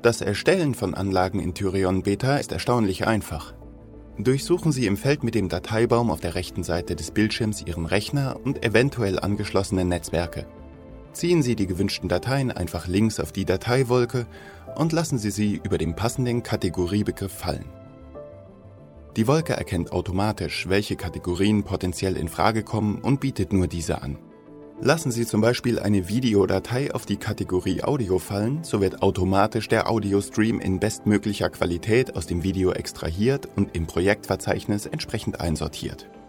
Das Erstellen von Anlagen in Tyrion Beta ist erstaunlich einfach. Durchsuchen Sie im Feld mit dem Dateibaum auf der rechten Seite des Bildschirms Ihren Rechner und eventuell angeschlossene Netzwerke. Ziehen Sie die gewünschten Dateien einfach links auf die Dateiwolke und lassen Sie sie über dem passenden Kategoriebegriff fallen. Die Wolke erkennt automatisch, welche Kategorien potenziell in Frage kommen und bietet nur diese an. Lassen Sie zum Beispiel eine Videodatei auf die Kategorie Audio fallen, so wird automatisch der Audiostream in bestmöglicher Qualität aus dem Video extrahiert und im Projektverzeichnis entsprechend einsortiert.